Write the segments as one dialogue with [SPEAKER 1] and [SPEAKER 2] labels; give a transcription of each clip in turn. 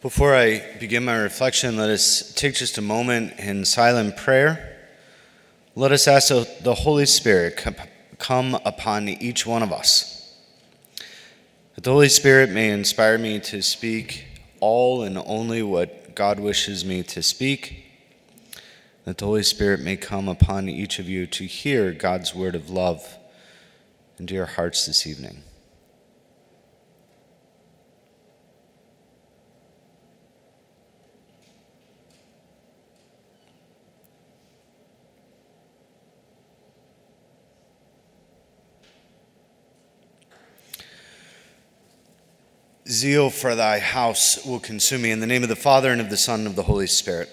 [SPEAKER 1] Before I begin my reflection, let us take just a moment in silent prayer. Let us ask the Holy Spirit come upon each one of us. That the Holy Spirit may inspire me to speak all and only what God wishes me to speak. That the Holy Spirit may come upon each of you to hear God's word of love into your hearts this evening. Zeal for thy house will consume me. In the name of the Father, and of the Son, and of the Holy Spirit.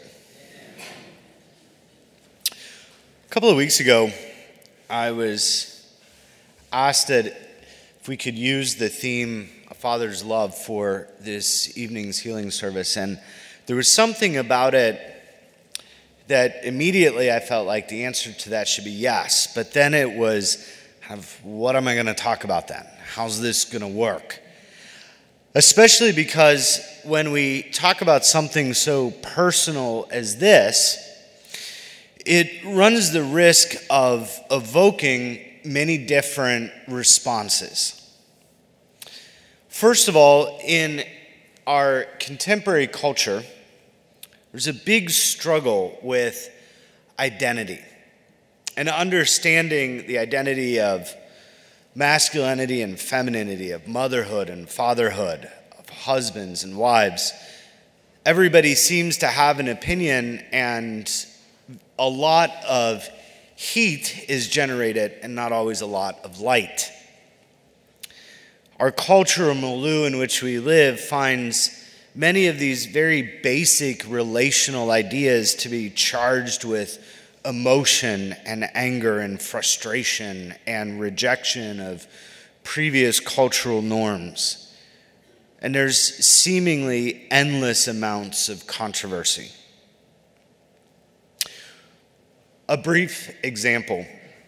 [SPEAKER 1] A couple of weeks ago, I was asked that if we could use the theme of Father's love for this evening's healing service. And there was something about it that immediately I felt like the answer to that should be yes. But then it was, what am I going to talk about then? How's this going to work? Especially because when we talk about something so personal as this, it runs the risk of evoking many different responses. First of all, in our contemporary culture, there's a big struggle with identity and understanding the identity of masculinity and femininity, of motherhood and fatherhood, of husbands and wives. Everybody seems to have an opinion, and a lot of heat is generated and not always a lot of light. Our cultural milieu in which we live finds many of these very basic relational ideas to be charged with emotion and anger and frustration and rejection of previous cultural norms. And there's seemingly endless amounts of controversy. A brief example.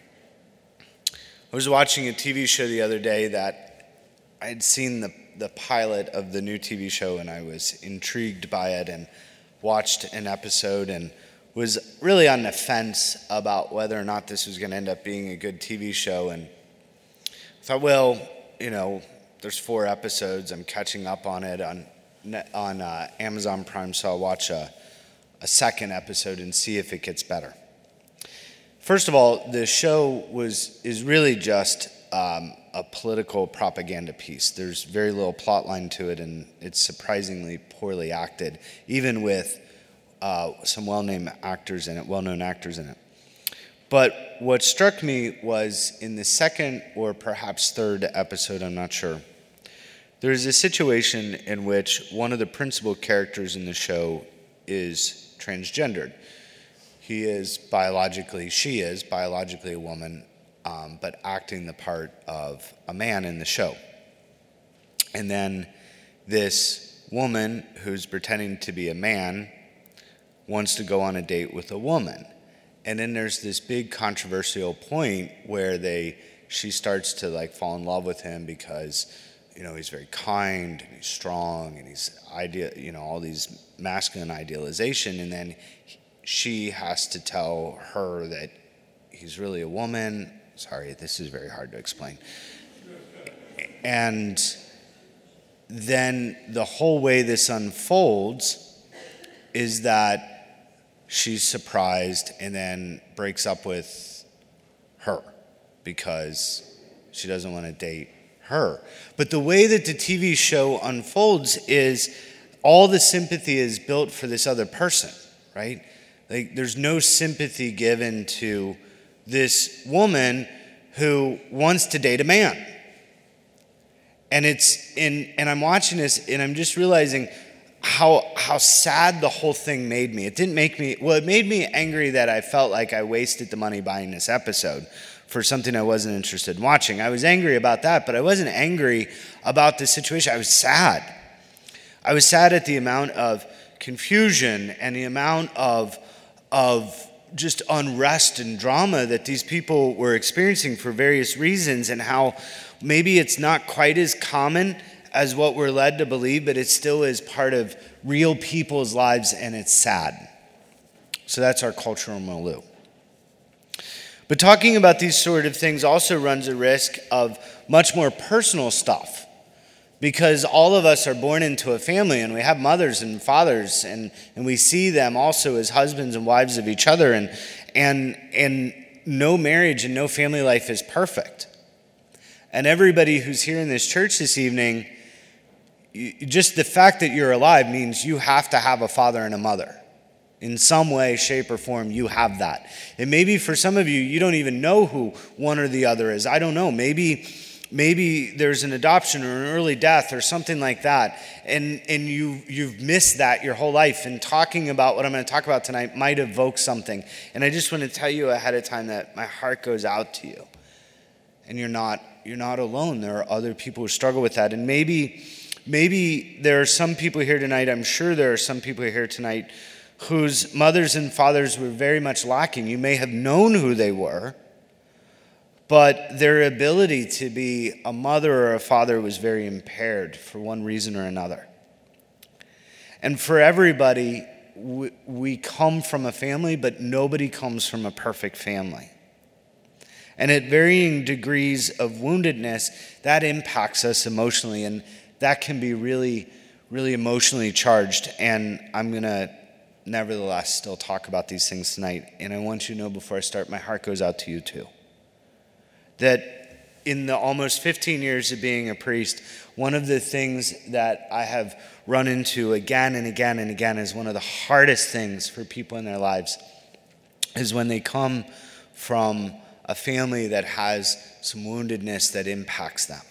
[SPEAKER 1] I was watching a TV show the other day that I had seen the pilot of the new TV show, and I was intrigued by it and watched an episode and was really on the fence about whether or not this was going to end up being a good TV show. And I thought, well, there's 4 episodes. I'm catching up on it on Amazon Prime, so I'll watch a second episode and see if it gets better. First of all, the show is really just a political propaganda piece. There's very little plot line to it, and it's surprisingly poorly acted, even with some well-known actors in it. But what struck me was in the second or perhaps third episode, I'm not sure, there's a situation in which one of the principal characters in the show is transgendered. She is biologically a woman, but acting the part of a man in the show. And then this woman who's pretending to be a man wants to go on a date with a woman. And then there's this big controversial point where she starts to fall in love with him because, he's very kind and he's strong and he's all these masculine idealization. And then she has to tell her that he's really a woman. Sorry, this is very hard to explain. And then the whole way this unfolds is that she's surprised and then breaks up with her because she doesn't want to date her. But the way that the TV show unfolds is all the sympathy is built for this other person, right? There's no sympathy given to this woman who wants to date a man. And I'm watching this and I'm just realizing how sad the whole thing made me. It made me angry that I felt like I wasted the money buying this episode for something I wasn't interested in watching. I was angry about that, but I wasn't angry about the situation. I was sad. I was sad at the amount of confusion and the amount of just unrest and drama that these people were experiencing for various reasons, and how maybe it's not quite as common as what we're led to believe, but it still is part of real people's lives, and it's sad. So that's our cultural milieu. But talking about these sort of things also runs a risk of much more personal stuff, because all of us are born into a family, and we have mothers and fathers, and we see them also as husbands and wives of each other, and no marriage and no family life is perfect. And everybody who's here in this church this evening, just the fact that you're alive means you have to have a father and a mother. In some way, shape, or form, you have that. And maybe for some of you, you don't even know who one or the other is. I don't know. Maybe there's an adoption or an early death or something like that, and you've missed that your whole life. And talking about what I'm going to talk about tonight might evoke something. And I just want to tell you ahead of time that my heart goes out to you. And you're not alone. There are other people who struggle with that. And maybe there are some people here tonight, I'm sure there are some people here tonight whose mothers and fathers were very much lacking. You may have known who they were, but their ability to be a mother or a father was very impaired for one reason or another. And for everybody, we come from a family, but nobody comes from a perfect family. And at varying degrees of woundedness, that impacts us emotionally, and that can be really, really emotionally charged. And I'm going to nevertheless still talk about these things tonight. And I want you to know before I start, my heart goes out to you too. That in the almost 15 years of being a priest, one of the things that I have run into again and again and again is one of the hardest things for people in their lives is when they come from a family that has some woundedness that impacts them.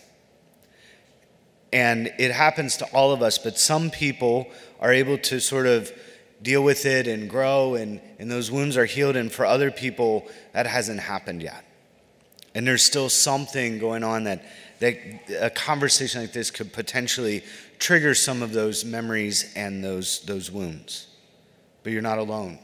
[SPEAKER 1] And it happens to all of us, but some people are able to sort of deal with it and grow, and those wounds are healed, and for other people, that hasn't happened yet. And there's still something going on that a conversation like this could potentially trigger some of those memories and those wounds. But you're not alone.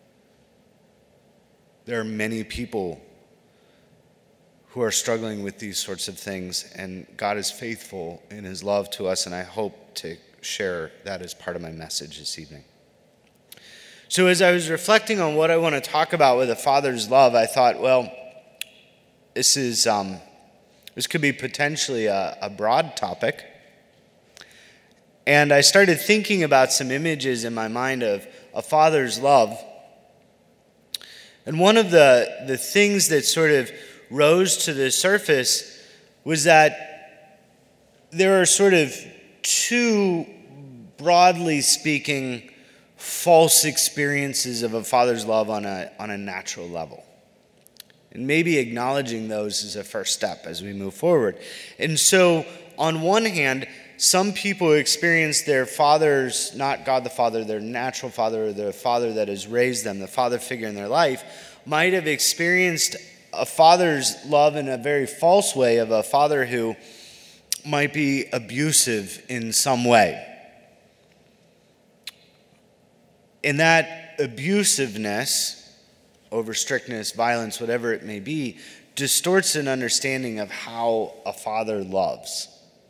[SPEAKER 1] There are many people who are struggling with these sorts of things, and God is faithful in his love to us, and I hope to share that as part of my message this evening. So as I was reflecting on what I want to talk about with a father's love, I thought, well, this could be potentially a broad topic. And I started thinking about some images in my mind of a father's love. And one of the things that sort of rose to the surface was that there are sort of two, broadly speaking, false experiences of a father's love on a natural level. And maybe acknowledging those is a first step as we move forward. And so, on one hand, some people experience their fathers, not God the Father, their natural father, or the father that has raised them, the father figure in their life, might have experienced a father's love in a very false way of a father who might be abusive in some way. And that abusiveness, over strictness, violence, whatever it may be, distorts an understanding of how a father loves.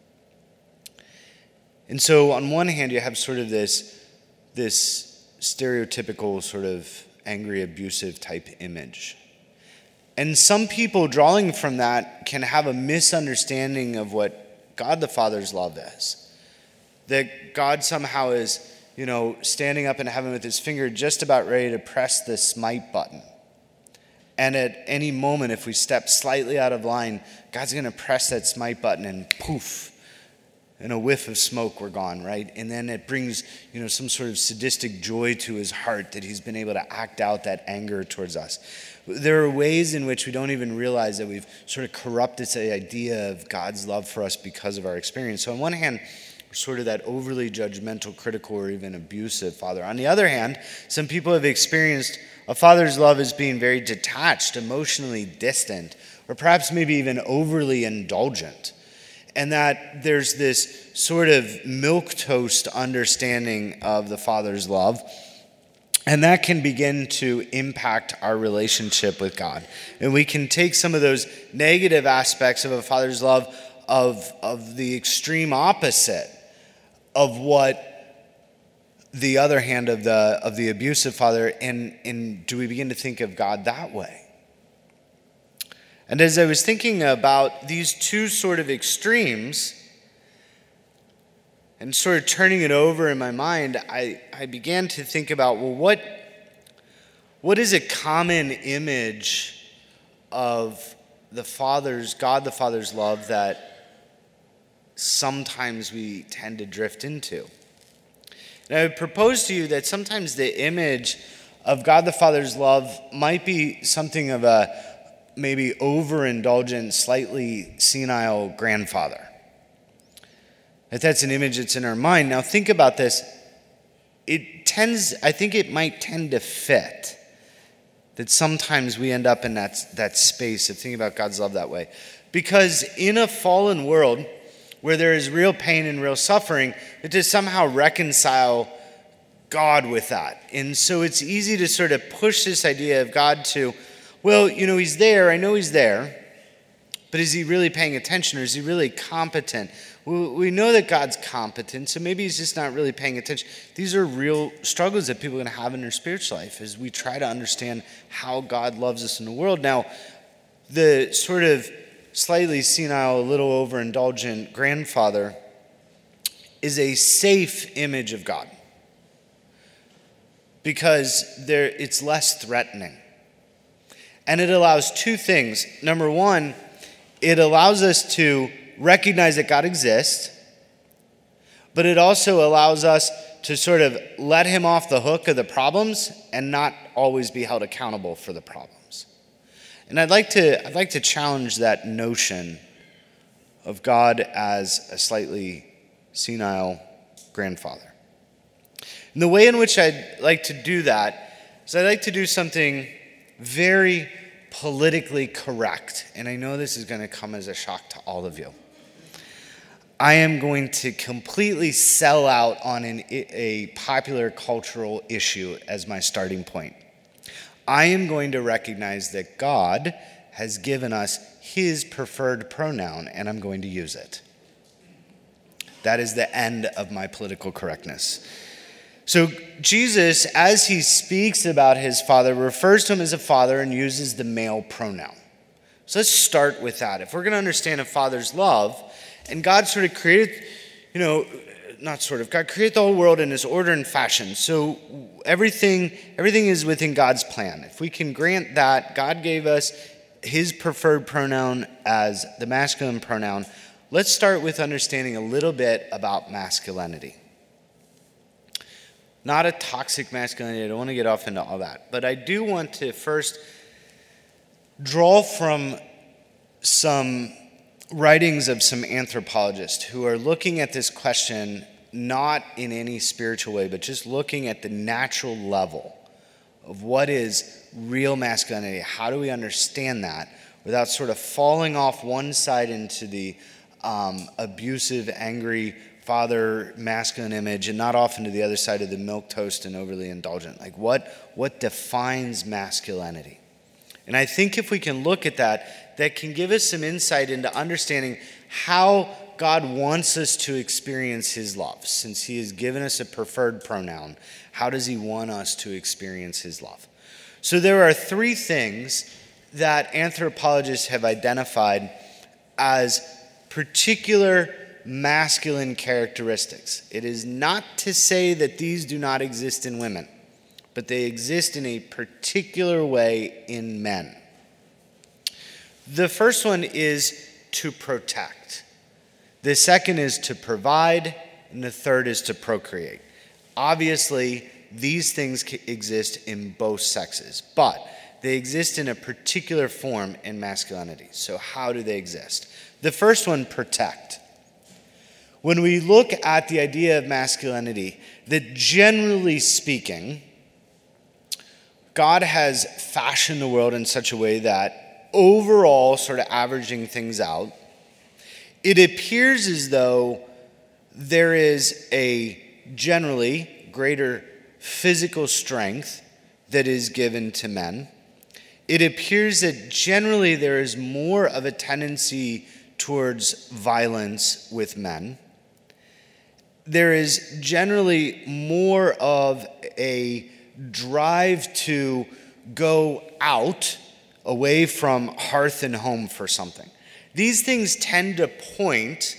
[SPEAKER 1] And so on one hand, you have sort of this stereotypical sort of angry, abusive type image. And some people drawing from that can have a misunderstanding of what God the Father's love is. That God somehow is, standing up in heaven with his finger just about ready to press the smite button. And at any moment, if we step slightly out of line, God's going to press that smite button and poof, in a whiff of smoke, we're gone, right? And then it brings, some sort of sadistic joy to his heart that he's been able to act out that anger towards us. There are ways in which we don't even realize that we've sort of corrupted the idea of God's love for us because of our experience. So on one hand, we're sort of that overly judgmental, critical, or even abusive father. On the other hand, some people have experienced a father's love as being very detached, emotionally distant, or perhaps maybe even overly indulgent. And that there's this sort of milquetoast understanding of the father's love. And that can begin to impact our relationship with God. And we can take some of those negative aspects of a father's love of the extreme opposite of what the other hand of the abusive father, and do we begin to think of God that way? And as I was thinking about these two sort of extremes and sort of turning it over in my mind, I began to think about, well, what is a common image of God the Father's love that sometimes we tend to drift into? And I would propose to you that sometimes the image of God the Father's love might be something of a maybe overindulgent, slightly senile grandfather. If that's an image that's in our mind. Now think about this. I think it might tend to fit. That sometimes we end up in that space of thinking about God's love that way. Because in a fallen world where there is real pain and real suffering, to somehow reconcile God with that. And so it's easy to sort of push this idea of God to, well, he's there, I know he's there, but is he really paying attention, or is he really competent? We know that God's competent, so maybe he's just not really paying attention. These are real struggles that people are going to have in their spiritual life as we try to understand how God loves us in the world. Now, the sort of slightly senile, a little overindulgent grandfather is a safe image of God because it's less threatening. And it allows two things. Number one, it allows us to recognize that God exists, but it also allows us to sort of let him off the hook of the problems and not always be held accountable for the problems. And I'd like to challenge that notion of God as a slightly senile grandfather. And the way in which I'd like to do that is I'd like to do something very politically correct. And I know this is going to come as a shock to all of you. I am going to completely sell out on a popular cultural issue as my starting point. I am going to recognize that God has given us his preferred pronoun, and I'm going to use it. That is the end of my political correctness. So Jesus, as he speaks about his Father, refers to him as a father and uses the male pronoun. So let's start with that. If we're going to understand a father's love, and God sort of created, God created the whole world in his order and fashion. So everything is within God's plan. If we can grant that, God gave us his preferred pronoun as the masculine pronoun. Let's start with understanding a little bit about masculinity. Not a toxic masculinity. I don't want to get off into all that. But I do want to first draw from some writings of some anthropologists who are looking at this question not in any spiritual way, but just looking at the natural level of what is real masculinity. How do we understand that without sort of falling off one side into the abusive, angry father masculine image and not off into the other side of the milquetoast and overly indulgent? Like what defines masculinity? And I think if we can look at that can give us some insight into understanding how God wants us to experience his love. Since he has given us a preferred pronoun, how does he want us to experience his love? So there are three things that anthropologists have identified as particular masculine characteristics. It is not to say that these do not exist in women, but they exist in a particular way in men. The first one is to protect. The second is to provide, and the third is to procreate. Obviously, these things exist in both sexes, but they exist in a particular form in masculinity. So how do they exist? The first one, protect. When we look at the idea of masculinity, that generally speaking, God has fashioned the world in such a way that overall, sort of averaging things out, it appears as though there is a generally greater physical strength that is given to men. It appears that generally there is more of a tendency towards violence with men. There is generally more of a drive to go out, away from hearth and home for something. These things tend to point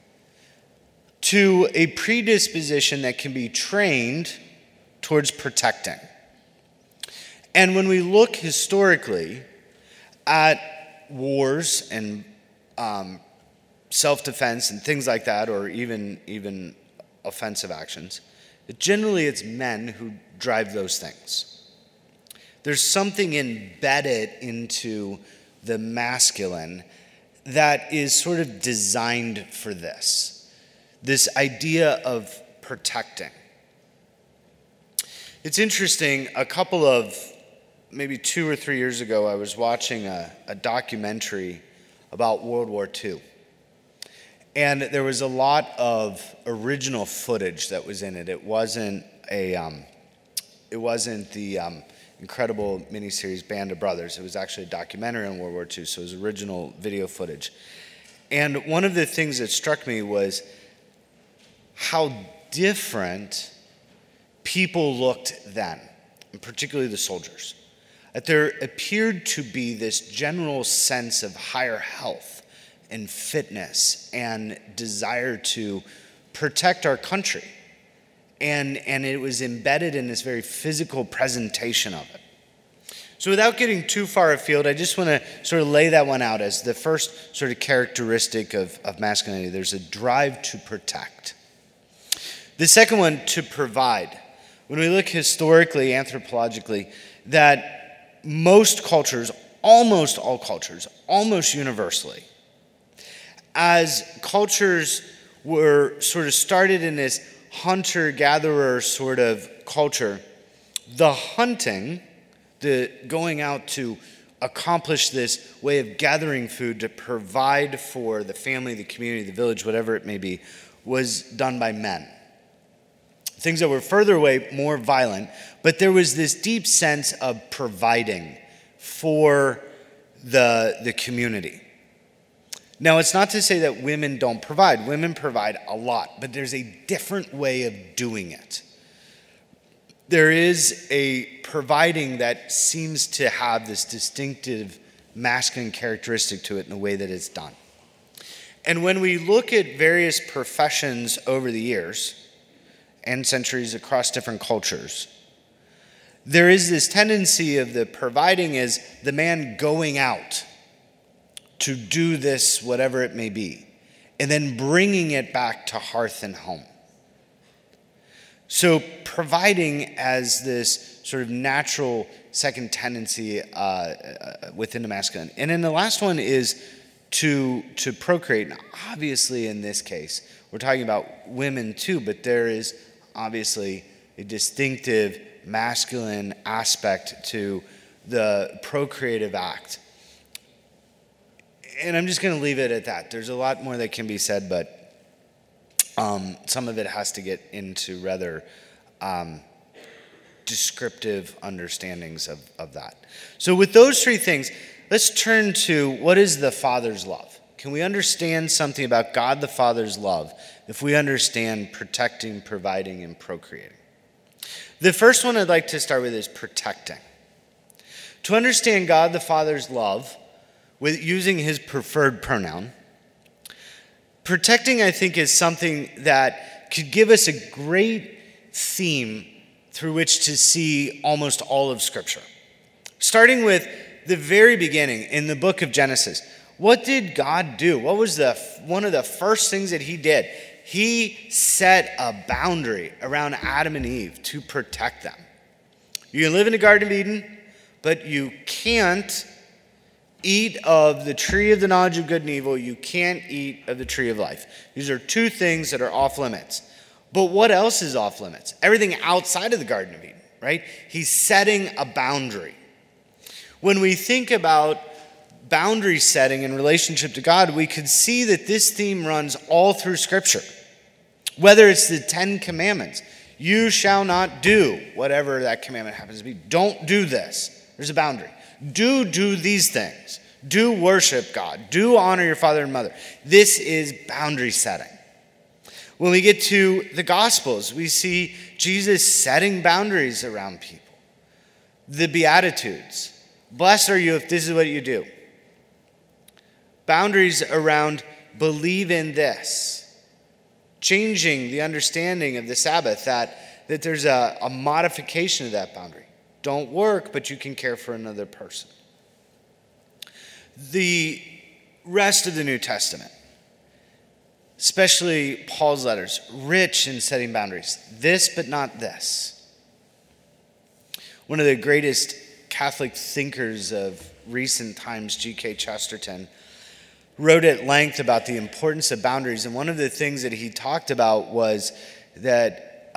[SPEAKER 1] to a predisposition that can be trained towards protecting. And when we look historically at wars and self-defense and things like that, or even offensive actions, generally it's men who drive those things. There's something embedded into the masculine that is sort of designed for this idea of protecting. It's interesting, a couple of, maybe 2 or 3 years ago, I was watching a documentary about World War II. And there was a lot of original footage that was in it. It wasn't the incredible miniseries Band of Brothers. It was actually a documentary on World War II, so it was original video footage. And one of the things that struck me was how different people looked then, and particularly the soldiers. That there appeared to be this general sense of higher health and fitness and desire to protect our country. And it was embedded in this very physical presentation of it. So without getting too far afield, I just want to sort of lay that one out as the first sort of characteristic of masculinity. There's a drive to protect. The second one, to provide. When we look historically, anthropologically, that most cultures, almost all cultures, almost universally, as cultures were sort of started in this hunter-gatherer sort of culture, the hunting, the going out to accomplish this way of gathering food to provide for the family, the community, the village, whatever it may be, was done by men. Things that were further away, more violent, but there was this deep sense of providing for the community. Now, it's not to say that women don't provide. Women provide a lot, but there's a different way of doing it. There is a providing that seems to have this distinctive masculine characteristic to it in the way that it's done. And when we look at various professions over the years and centuries across different cultures, there is this tendency of the providing as the man going out to do this, whatever it may be, and then bringing it back to hearth and home. So providing as this sort of natural second tendency within the masculine. And then the last one is to procreate. Now, obviously, in this case, we're talking about women too, but there is obviously a distinctive masculine aspect to the procreative act. And I'm just going to leave it at that. There's a lot more that can be said, but some of it has to get into rather descriptive understandings of that. So with those three things, let's turn to what is the Father's love. Can we understand something about God the Father's love if we understand protecting, providing, and procreating? The first one I'd like to start with is protecting. To understand God the Father's love, with using his preferred pronoun, protecting, I think, is something that could give us a great theme through which to see almost all of Scripture. Starting with the very beginning in the book of Genesis, what did God do? What was one of the first things that he did? He set a boundary around Adam and Eve to protect them. You can live in the Garden of Eden, but you can't eat of the tree of the knowledge of good and evil. You can't eat of the tree of life. These are two things that are off limits. But what else is off limits? Everything outside of the Garden of Eden, right? He's setting a boundary. When we think about boundary setting in relationship to God, we could see that this theme runs all through Scripture. Whether it's the 10 Commandments, you shall not do whatever that commandment happens to be. Don't do this. There's a boundary. Do these things. Do worship God. Do honor your father and mother. This is boundary setting. When we get to the Gospels, we see Jesus setting boundaries around people. The Beatitudes. Blessed are you if this is what you do. Boundaries around believe in this. Changing the understanding of the Sabbath, that there's a modification of that boundary. Don't work, but you can care for another person. The rest of the New Testament, especially Paul's letters, rich in setting boundaries. This, but not this. One of the greatest Catholic thinkers of recent times, G.K. Chesterton, wrote at length about the importance of boundaries. And one of the things that he talked about was that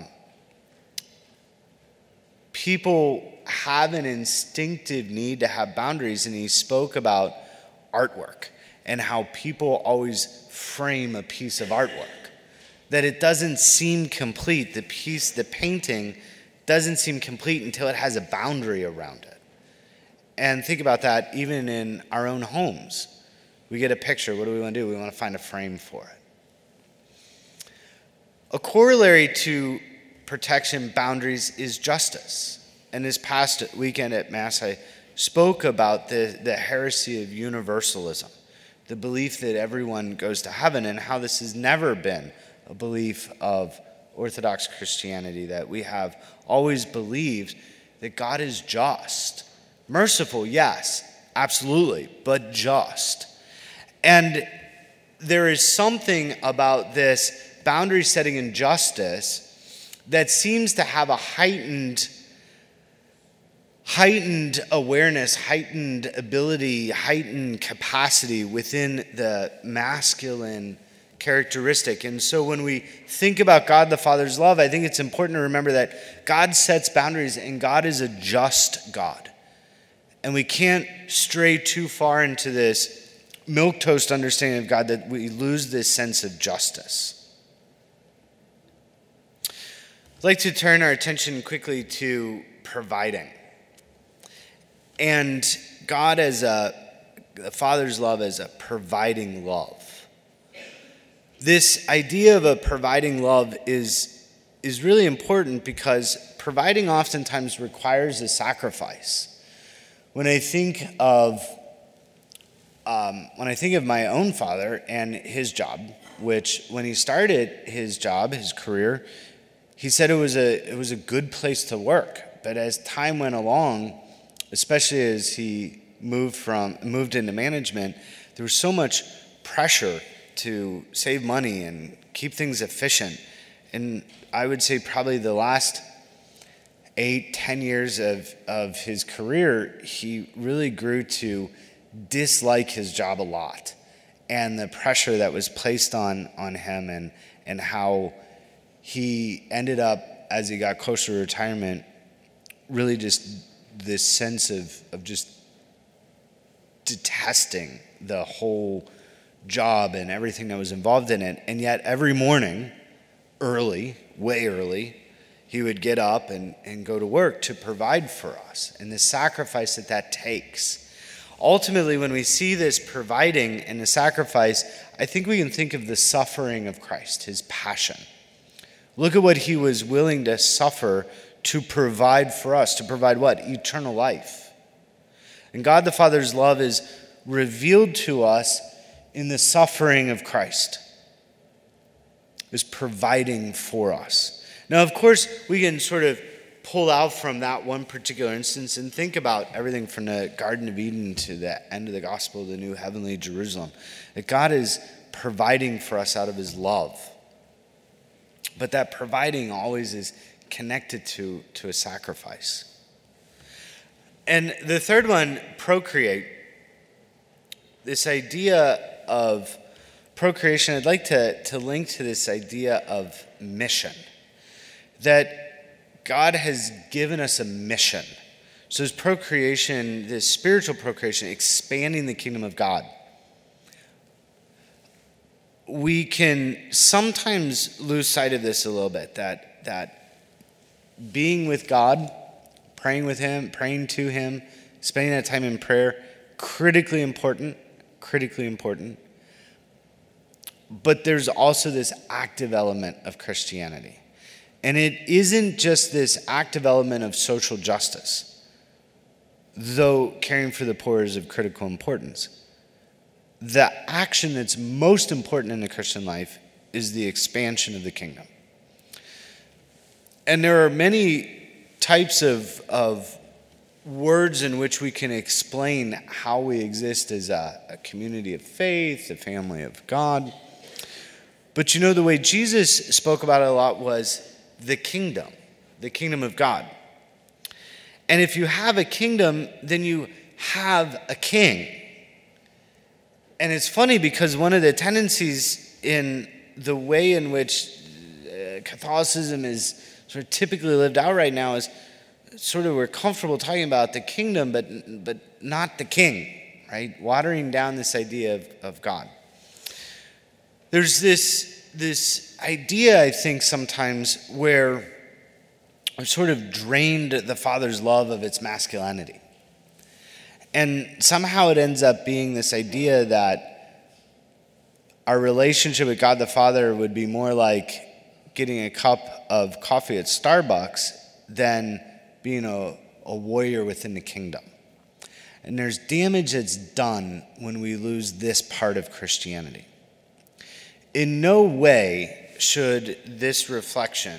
[SPEAKER 1] people have an instinctive need to have boundaries. And he spoke about artwork and how people always frame a piece of artwork, that it doesn't seem complete. The painting doesn't seem complete until it has a boundary around it. And think about that even in our own homes. We get a picture. What do we want to do? We want to find a frame for it. A corollary to protection boundaries is justice. And this past weekend at Mass, I spoke about the heresy of universalism, the belief that everyone goes to heaven, and how this has never been a belief of Orthodox Christianity, that we have always believed that God is just. Merciful, yes, absolutely, but just. And there is something about this boundary setting and justice that seems to have a heightened awareness, heightened ability, heightened capacity within the masculine characteristic. And so when we think about God the Father's love, I think it's important to remember that God sets boundaries, and God is a just God. And we can't stray too far into this milquetoast understanding of God that we lose this sense of justice. I'd like to turn our attention quickly to providing. And God as the Father's love as a providing love. This idea of a providing love is really important because providing oftentimes requires a sacrifice. When I think of my own father and his job, which when he started his job, his career, he said it was a good place to work. But as time went along, especially as he moved into management, there was so much pressure to save money and keep things efficient. And I would say probably the last 8-10 years of his career, he really grew to dislike his job a lot, and the pressure that was placed on him, and how he ended up, as he got closer to retirement, really just this sense of just detesting the whole job and everything that was involved in it. And yet every morning, way early, he would get up and go to work to provide for us, and the sacrifice that takes. Ultimately, when we see this providing and the sacrifice, I think we can think of the suffering of Christ, his passion. Look at what he was willing to suffer to provide for us. To provide what? Eternal life. And God the Father's love is revealed to us in the suffering of Christ, is providing for us. Now, of course, we can sort of pull out from that one particular instance and think about everything from the Garden of Eden to the end of the gospel, the new heavenly Jerusalem, that God is providing for us out of his love. But that providing always is connected to a sacrifice. And the third one, procreate. This idea of procreation, I'd like to link to this idea of mission. That God has given us a mission. So this procreation, this spiritual procreation, expanding the kingdom of God. We can sometimes lose sight of this a little bit, that being with God, praying with him, praying to him, spending that time in prayer, critically important, but there's also this active element of Christianity. And it isn't just this active element of social justice, though caring for the poor is of critical importance. The action that's most important in the Christian life is the expansion of the kingdom. And there are many types of words in which we can explain how we exist as a community of faith, a family of God. But the way Jesus spoke about it a lot was the kingdom of God. And if you have a kingdom, then you have a king. And it's funny because one of the tendencies in the way in which Catholicism is sort of typically lived out right now is sort of we're comfortable talking about the kingdom, but not the king, right? Watering down this idea of God. There's this idea, I think, sometimes where we've sort of drained the Father's love of its masculinity. And somehow it ends up being this idea that our relationship with God the Father would be more like getting a cup of coffee at Starbucks than being a warrior within the kingdom. And there's damage that's done when we lose this part of Christianity. In no way should this reflection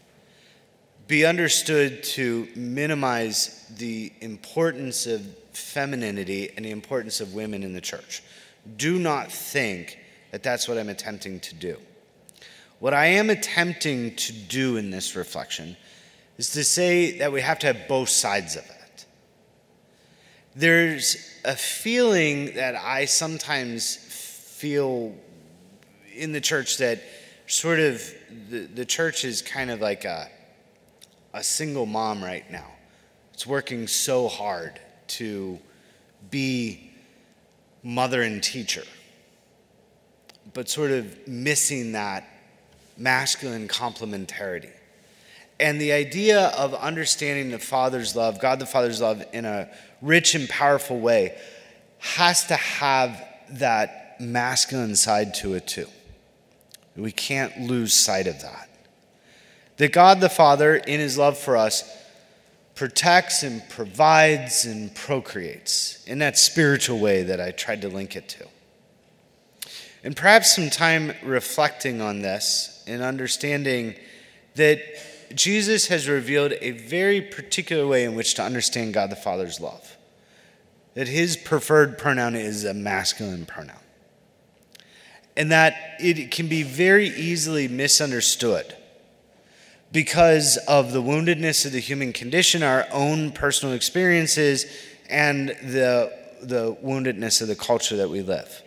[SPEAKER 1] be understood to minimize the importance of femininity and the importance of women in the church. Do not think that that's what I'm attempting to do. What I am attempting to do in this reflection is to say that we have to have both sides of it. There's a feeling that I sometimes feel in the church that sort of the church is kind of like a single mom right now. It's working so hard to be mother and teacher, but sort of missing that masculine complementarity. And the idea of understanding the Father's love, God the Father's love, in a rich and powerful way has to have that masculine side to it too. We can't lose sight of that. That God the Father, in his love for us, protects and provides and procreates in that spiritual way that I tried to link it to. And perhaps some time reflecting on this and understanding that Jesus has revealed a very particular way in which to understand God the Father's love. That his preferred pronoun is a masculine pronoun. And that it can be very easily misunderstood because of the woundedness of the human condition, our own personal experiences, and the woundedness of the culture that we live.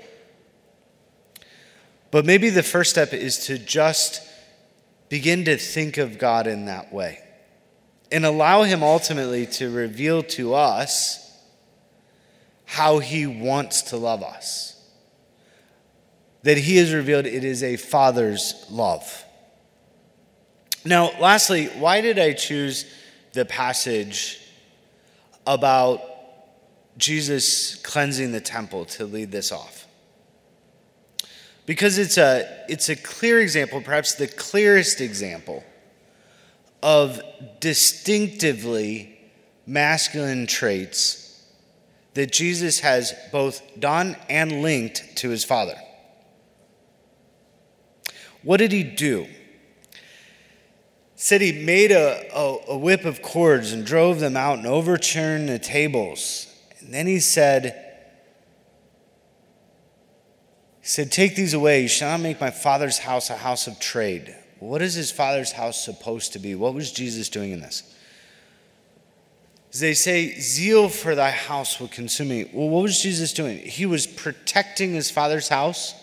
[SPEAKER 1] But maybe the first step is to just begin to think of God in that way and allow him ultimately to reveal to us how he wants to love us. That he has revealed it is a father's love. Now, lastly, why did I choose the passage about Jesus cleansing the temple to lead this off? Because it's a clear example, perhaps the clearest example, of distinctively masculine traits that Jesus has both done and linked to his Father. What did he do? Said he made a whip of cords and drove them out and overturned the tables. And then he said, take these away. You shall not make my Father's house a house of trade. What is his Father's house supposed to be? What was Jesus doing in this? They say, zeal for thy house will consume me. Well, what was Jesus doing? He was protecting his Father's house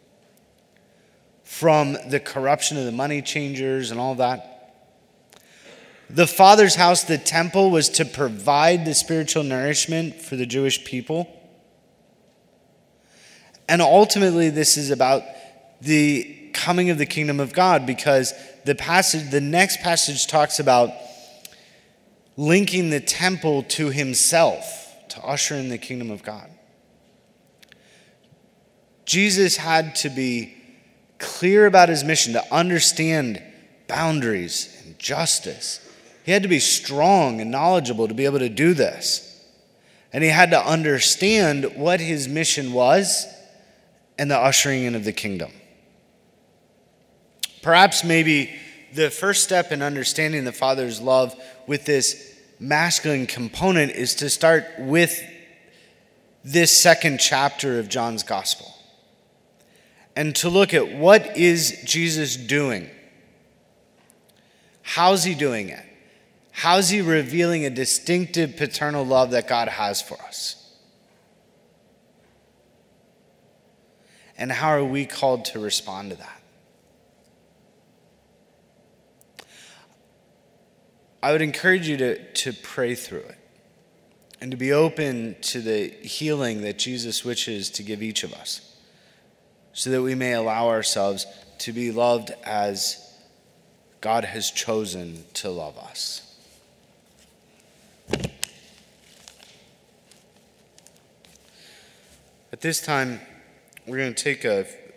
[SPEAKER 1] from the corruption of the money changers and all that. The Father's house, the temple, was to provide the spiritual nourishment for the Jewish people. And ultimately, this is about the coming of the kingdom of God, because the next passage talks about linking the temple to himself, to usher in the kingdom of God. Jesus had to be clear about his mission, to understand boundaries and justice. He had to be strong and knowledgeable to be able to do this. And he had to understand what his mission was and the ushering in of the kingdom. Perhaps maybe the first step in understanding the Father's love with this masculine component is to start with this second chapter of John's Gospel and to look at what is Jesus doing? How's he doing it? How's he revealing a distinctive paternal love that God has for us? And how are we called to respond to that? I would encourage you to pray through it and to be open to the healing that Jesus wishes to give each of us so that we may allow ourselves to be loved as God has chosen to love us. At this time, we're going to take a